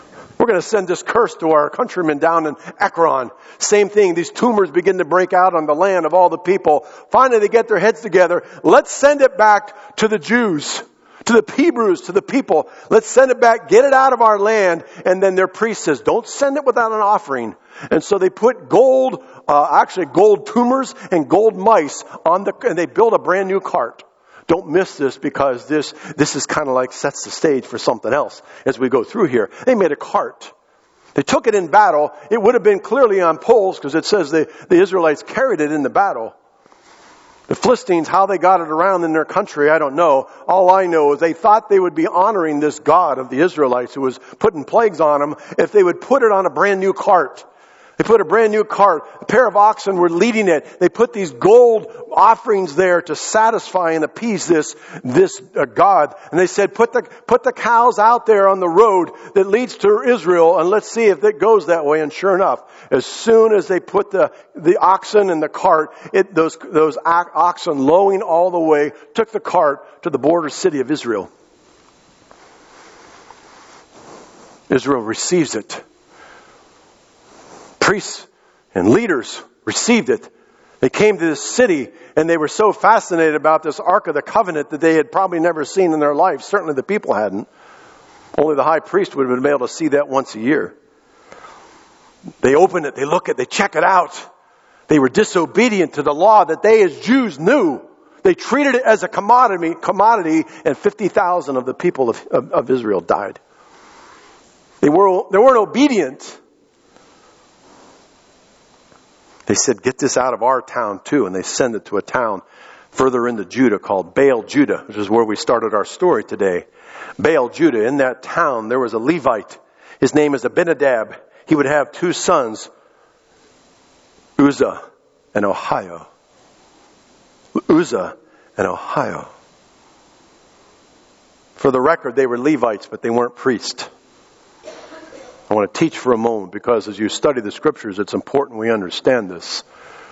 We're going to send this curse to our countrymen down in Ekron. Same thing. These tumors begin to break out on the land of all the people. Finally, they get their heads together. Let's send it back to the Jews, to the Hebrews, to the people. Let's send it back, get it out of our land. And then their priest says, don't send it without an offering. And so they put gold, uh, actually gold tumors and gold mice on the, and they built a brand new cart. Don't miss this, because this, this is kind of like sets the stage for something else as we go through here. They made a cart. They took it in battle. It would have been clearly on poles, because it says the, the Israelites carried it in the battle. The Philistines, how they got it around in their country, I don't know. All I know is they thought they would be honoring this God of the Israelites who was putting plagues on them if they would put it on a brand new cart. They put a brand new cart. A pair of oxen were leading it. They put these gold offerings there to satisfy and appease this, this uh, God. And they said, put the, put the cows out there on the road that leads to Israel, and let's see if it goes that way. And sure enough, as soon as they put the, the oxen in the cart, it, those, those oxen lowing all the way, took the cart to the border city of Israel. Israel receives it. Priests and leaders received it. They came to this city, and they were so fascinated about this Ark of the Covenant that they had probably never seen in their life. Certainly the people hadn't. Only the high priest would have been able to see that once a year. They open it, they look at it, they check it out. They were disobedient to the law that they as Jews knew. They treated it as a commodity, commodity, and fifty thousand of the people of, of, of Israel died. They, were, they weren't obedient. They said, get this out of our town too. And they send it to a town further into Judah called Baal Judah, which is where we started our story today. Baal Judah, in that town, there was a Levite. His name is Abinadab. He would have two sons, Uzzah and Ohio. Uzzah and Ohio. For the record, they were Levites, but they weren't priests. I want to teach for a moment, because as you study the scriptures, it's important we understand this.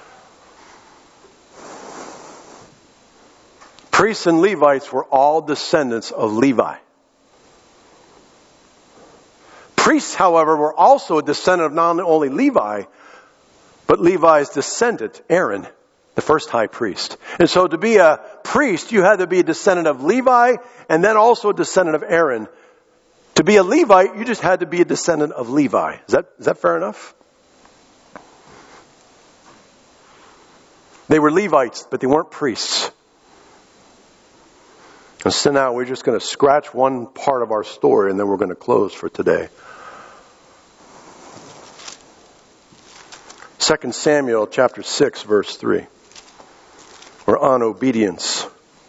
Priests and Levites were all descendants of Levi. Priests, however, were also a descendant of not only Levi, but Levi's descendant, Aaron, the first high priest. And so to be a priest, you had to be a descendant of Levi, and then also a descendant of Aaron. To be a Levite, you just had to be a descendant of Levi. Is that, is that fair enough? They were Levites, but they weren't priests. And so now we're just going to scratch one part of our story, and then we're going to close for today. Second Samuel chapter six, verse three. We're on obedience.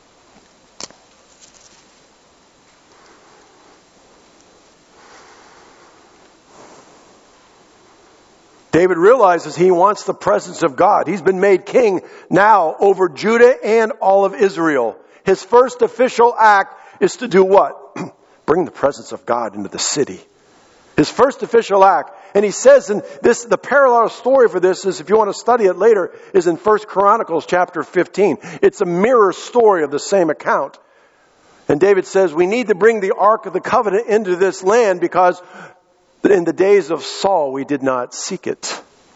David realizes he wants the presence of God. He's been made king now over Judah and all of Israel. His first official act is to do what? Bring the presence of God into the city. His first official act. And he says in this, the parallel story for this is, if you want to study it later, is in First Chronicles chapter fifteen. It's a mirror story of the same account. And David says, we need to bring the Ark of the Covenant into this land, because in the days of Saul, we did not seek it.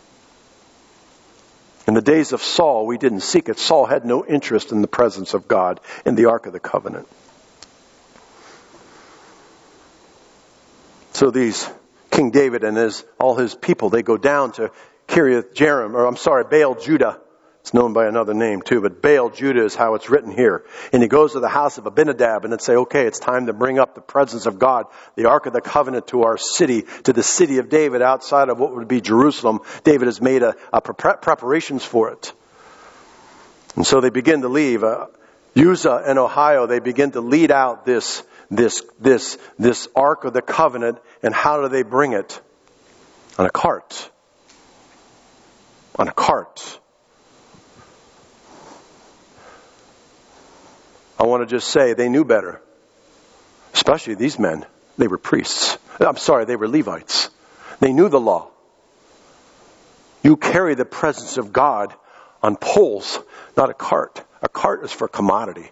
In the days of Saul, we didn't seek it. Saul had no interest in the presence of God in the Ark of the Covenant. So these, King David and his, all his people, they go down to Kiriath Jearim, or I'm sorry, Baal Judah. It's known by another name too, but Baal Judah is how it's written here. And he goes to the house of Abinadab and then say, okay, it's time to bring up the presence of God, the Ark of the Covenant, to our city, to the city of David outside of what would be Jerusalem. David has made a, a pre- preparations for it. And so they begin to leave. Uh, Uzzah and Ohio, they begin to lead out this, this, this, this Ark of the Covenant. And how do they bring it? On a cart. On a cart. I want to just say they knew better. Especially these men. They were priests. I'm sorry, they were Levites. They knew the law. You carry the presence of God on poles, not a cart. A cart is for commodity.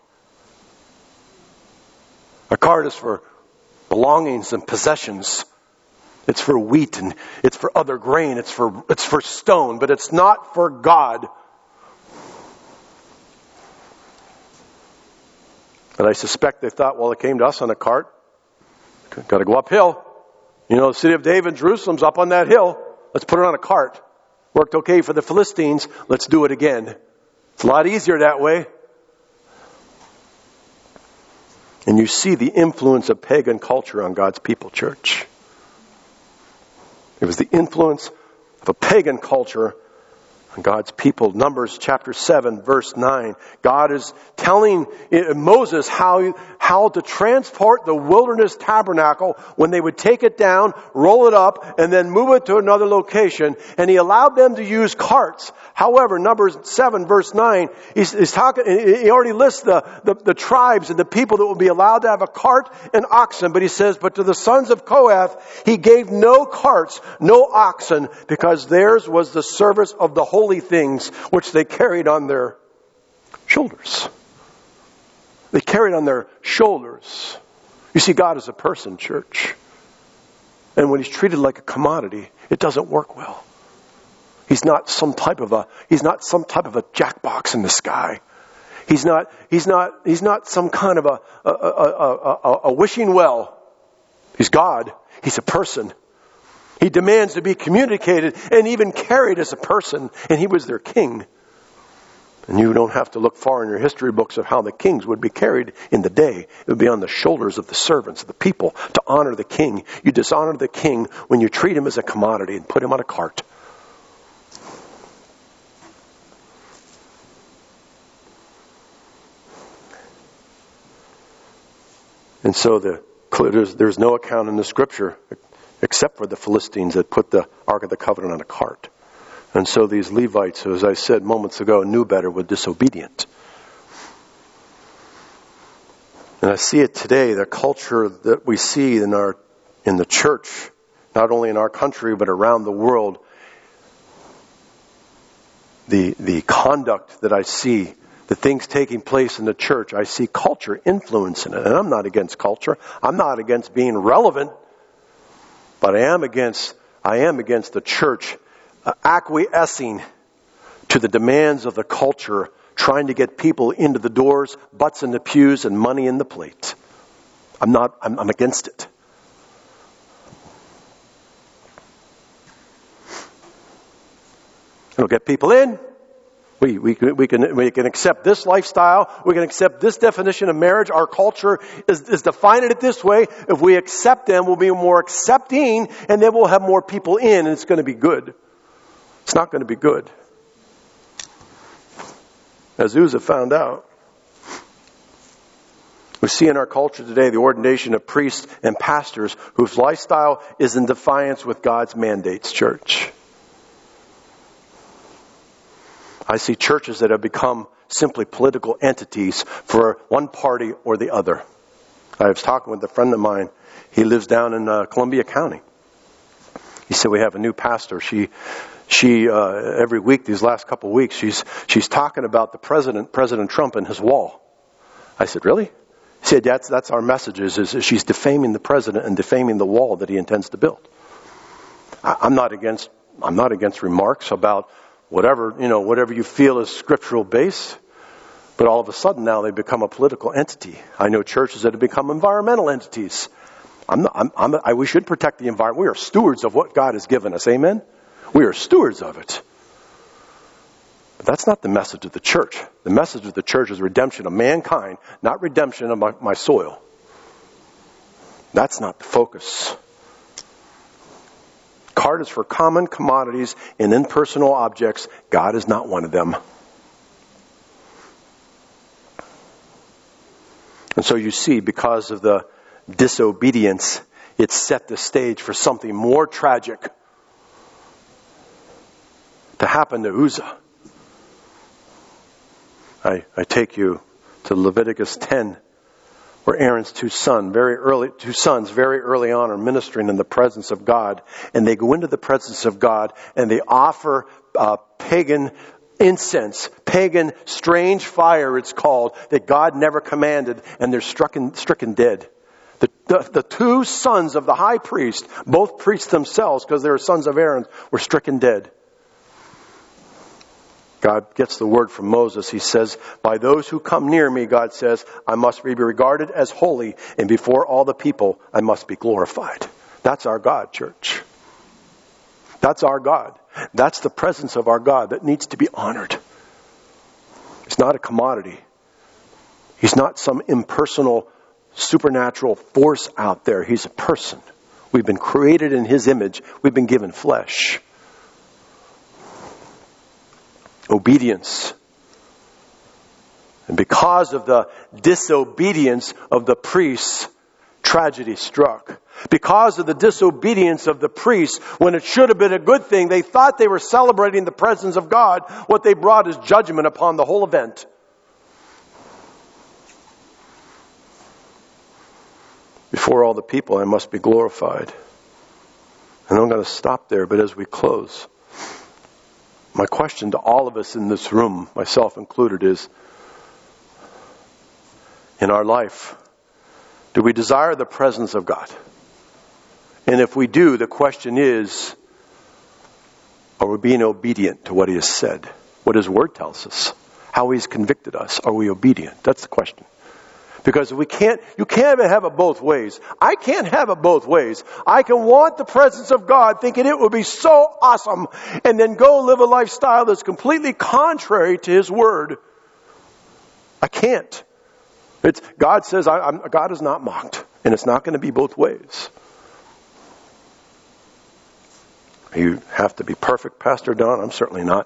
A cart is for belongings and possessions. It's for wheat and it's for other grain. It's for, it's for stone, but it's not for God. And I suspect they thought, well, it came to us on a cart. Got to go uphill. You know, the city of David, Jerusalem's up on that hill. Let's put it on a cart. Worked okay for the Philistines. Let's do it again. It's a lot easier that way. And you see the influence of pagan culture on God's people, church. It was the influence of a pagan culture on God's people. Numbers chapter seven, verse nine. God is telling Moses how, how to transport the wilderness tabernacle when they would take it down, roll it up, and then move it to another location. And he allowed them to use carts. However, Numbers seven, verse nine, he's, he's talking, he already lists the, the, the tribes and the people that will be allowed to have a cart and oxen. But he says, but to the sons of Kohath, he gave no carts, no oxen, because theirs was the service of the holy things which they carried on their shoulders. They carried on their shoulders. You see, God is a person, church. And when he's treated like a commodity, it doesn't work well. He's not some type of a, he's not some type of a jackbox in the sky. He's not, he's not, he's not some kind of a, a, a, a, a wishing well. He's God. He's a person. He demands to be communicated and even carried as a person. And he was their king. And you don't have to look far in your history books of how the kings would be carried in the day. It would be on the shoulders of the servants, of the people, to honor the king. You dishonor the king when you treat him as a commodity and put him on a cart. And so the, there's, there's no account in the scripture except for the Philistines that put the Ark of the Covenant on a cart. And so these Levites, as I said moments ago, knew better, were disobedient. And I see it today, the culture that we see in our in the church, not only in our country but around the world. The the conduct that I see, the things taking place in the church, I see culture influencing it. And I'm not against culture. I'm not against being relevant. But I am against I am against the church uh, acquiescing to the demands of the culture, trying to get people into the doors, butts in the pews, and money in the plate. I'm not. I'm, I'm against it. It'll get people in. We, we, we, can, we can accept this lifestyle. We can accept this definition of marriage. Our culture is, is defining it this way. If we accept them, we'll be more accepting, and then we'll have more people in, and it's going to be good. It's not going to be good. As Uzzah found out, we see in our culture today the ordination of priests and pastors whose lifestyle is in defiance with God's mandates, church. I see churches that have become simply political entities for one party or the other. I was talking with a friend of mine. He lives down in uh, Columbia County. He said, we have a new pastor. She, she uh, every week, these last couple of weeks, she's she's talking about the president, President Trump, and his wall. I said, really? He said, that's, that's our message, is, is she's defaming the president and defaming the wall that he intends to build. I, I'm not against, I'm not against remarks about whatever, you know, whatever you feel is scriptural base. But all of a sudden now they become a political entity. I know churches that have become environmental entities. I'm not, I'm, I'm, I, we should protect the environment. We are stewards of what God has given us. Amen? We are stewards of it. But that's not the message of the church. The message of the church is redemption of mankind, not redemption of my, my soil. That's not the focus. Cart is for common commodities and impersonal objects. God is not one of them. And so you see, because of the disobedience, it set the stage for something more tragic to happen to Uzzah. I, I take you to Leviticus ten, where Aaron's two sons, very early, two sons, very early on, are ministering in the presence of God, and they go into the presence of God and they offer uh, pagan incense, pagan strange fire, it's called, that God never commanded, and they're stricken, stricken dead. The, the, the two sons of the high priest, both priests themselves, because they were sons of Aaron, were stricken dead. God gets the word from Moses. He says, by those who come near me, God says, I must be regarded as holy, and before all the people, I must be glorified. That's our God, church. That's our God. That's the presence of our God that needs to be honored. He's not a commodity. He's not some impersonal, supernatural force out there. He's a person. We've been created in His image. We've been given flesh. Obedience. And because of the disobedience of the priests, tragedy struck. Because of the disobedience of the priests, when it should have been a good thing, they thought they were celebrating the presence of God. What they brought is judgment upon the whole event. Before all the people, I must be glorified. And I'm going to stop there, but as we close, my question to all of us in this room, myself included, is, in our life, do we desire the presence of God? And if we do, the question is, are we being obedient to what He has said? What His Word tells us? How He's convicted us? Are we obedient? That's the question. Because we can't, you can't have it both ways. I can't have it both ways. I can want the presence of God, thinking it would be so awesome, and then go live a lifestyle that's completely contrary to His Word. I can't. It's, God says, I, I'm, God is not mocked, and it's not going to be both ways. You have to be perfect, Pastor Don. I'm certainly not.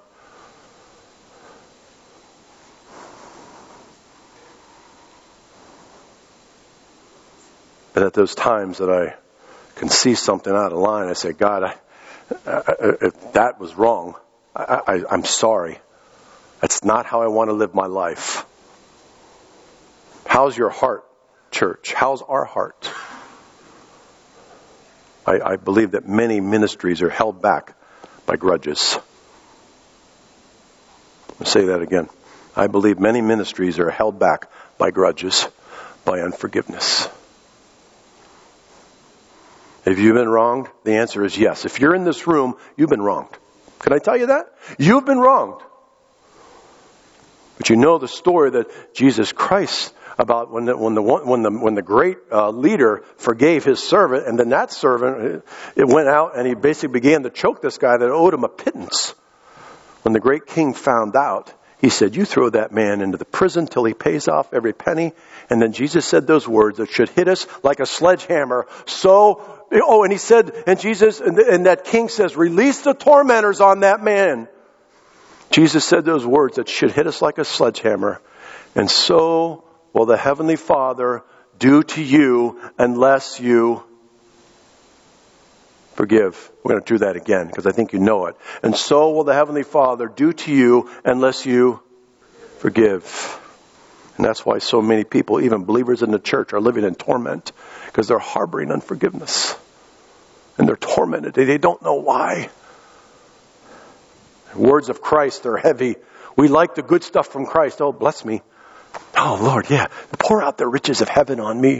But at those times that I can see something out of line, I say, God, I, I, if that was wrong, I, I, I'm sorry. That's not how I want to live my life. How's your heart, church? How's our heart? I, I believe that many ministries are held back by grudges. I'll say that again. I believe many ministries are held back by grudges, by unforgiveness. Have you been wronged? The answer is yes. If you're in this room, you've been wronged. Can I tell you that? You've been wronged. But you know the story that Jesus Christ, about when the, when the, when the, when the great uh, leader forgave his servant, and then that servant, it went out and he basically began to choke this guy that owed him a pittance. When the great king found out, he said, you throw that man into the prison till he pays off every penny. And then Jesus said those words that should hit us like a sledgehammer. So, oh, and he said, and Jesus, and, and that king says, release the tormentors on that man. Jesus said those words that should hit us like a sledgehammer. And so will the Heavenly Father do to you unless you forgive. We're going to do that again because I think you know it. And so will the Heavenly Father do to you unless you forgive. And that's why so many people, even believers in the church, are living in torment because they're harboring unforgiveness. And they're tormented. They don't know why. Words of Christ are heavy. We like the good stuff from Christ. Oh, bless me. Oh, Lord, yeah. Pour out the riches of heaven on me.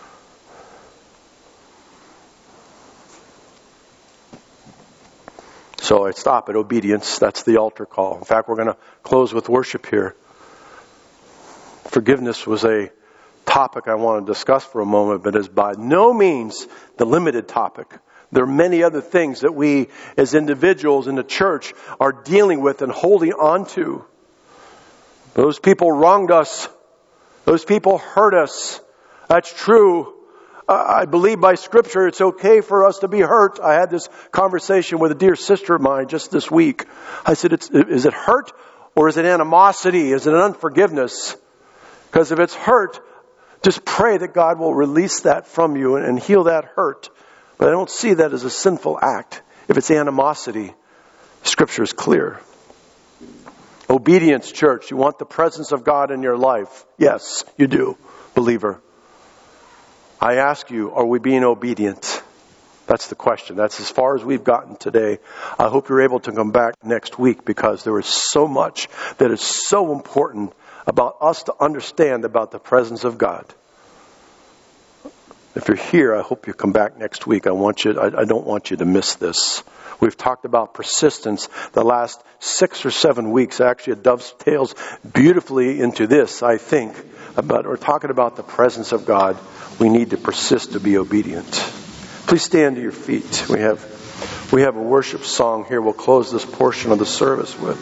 So I stop at obedience. That's the altar call. In fact, we're going to close with worship here. Forgiveness was a topic I want to discuss for a moment, but is by no means the limited topic. There are many other things that we as individuals in the church are dealing with and holding on to. Those people wronged us. Those people hurt us. That's true. I believe by Scripture it's okay for us to be hurt. I had this conversation with a dear sister of mine just this week. I said, it's, is it hurt or is it animosity? Is it an unforgiveness? Because if it's hurt, just pray that God will release that from you and heal that hurt. But I don't see that as a sinful act. If it's animosity, Scripture is clear. Obedience, church. You want the presence of God in your life? Yes, you do, believer. I ask you, are we being obedient? That's the question. That's as far as we've gotten today. I hope you're able to come back next week because there is so much that is so important about us to understand about the presence of God. If you're here, I hope you come back next week. I want you. I, I don't want you to miss this. We've talked about persistence the last six or seven weeks. Actually, it dovetails beautifully into this, I think. About, we're talking about the presence of God. We need to persist to be obedient. Please stand to your feet. We have, we have a worship song here we'll close this portion of the service with.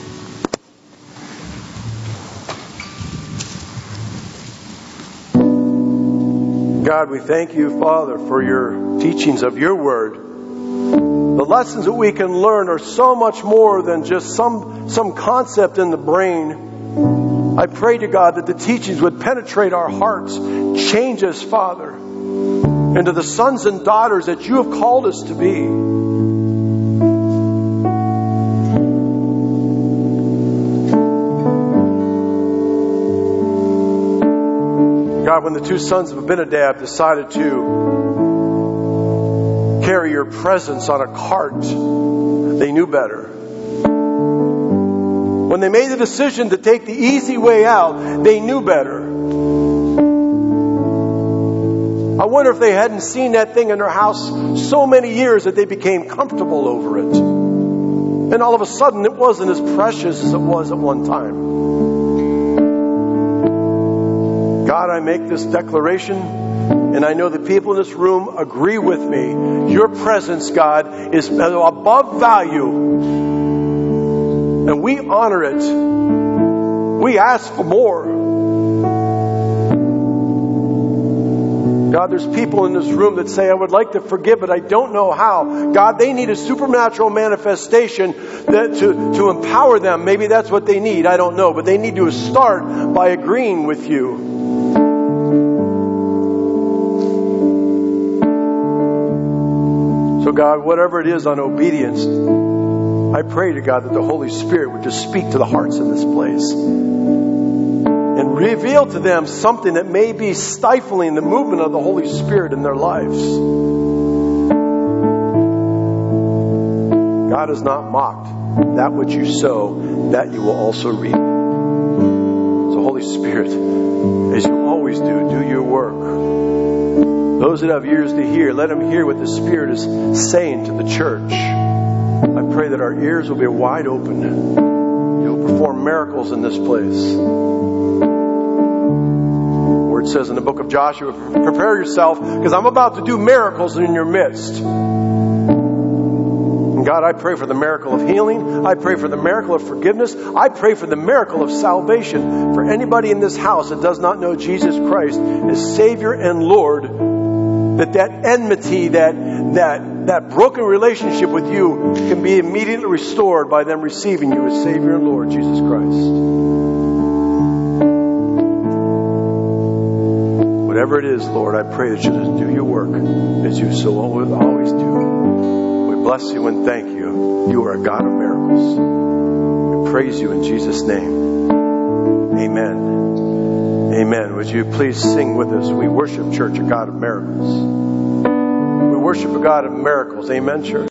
God, we thank you, Father, for your teachings of your word. The lessons that we can learn are so much more than just some, some concept in the brain. I pray to God that the teachings would penetrate our hearts, change us, Father, into the sons and daughters that you have called us to be. God, when the two sons of Abinadab decided to carry your presence on a cart, they knew better. When they made the decision to take the easy way out, they knew better. I wonder if they hadn't seen that thing in their house so many years that they became comfortable over it. And all of a sudden it wasn't as precious as it was at one time. God, I make this declaration, and I know the people in this room agree with me. Your presence, God, is above value. And we honor it. We ask for more. God, there's people in this room that say, I would like to forgive, but I don't know how. God, they need a supernatural manifestation that to, to empower them. Maybe that's what they need. I don't know. But they need to start by agreeing with you. So God, whatever it is on obedience, I pray to God that the Holy Spirit would just speak to the hearts in this place and reveal to them something that may be stifling the movement of the Holy Spirit in their lives. God is not mocked. That which you sow, that you will also reap. So Holy Spirit, as you always do, do your work. Those that have ears to hear, let them hear what the Spirit is saying to the church. I pray that our ears will be wide open. You'll perform miracles in this place. The Word says in the book of Joshua, prepare yourself, because I'm about to do miracles in your midst. And God, I pray for the miracle of healing. I pray for the miracle of forgiveness. I pray for the miracle of salvation for anybody in this house that does not know Jesus Christ as Savior and Lord. That that enmity, that, that, that broken relationship with you can be immediately restored by them receiving you as Savior and Lord, Jesus Christ. Whatever it is, Lord, I pray that you just do your work as you so always do. We bless you and thank you. You are a God of miracles. We praise you in Jesus' name. Amen. Amen. Would you please sing with us? We worship, church, a God of miracles. We worship a God of miracles. Amen, church.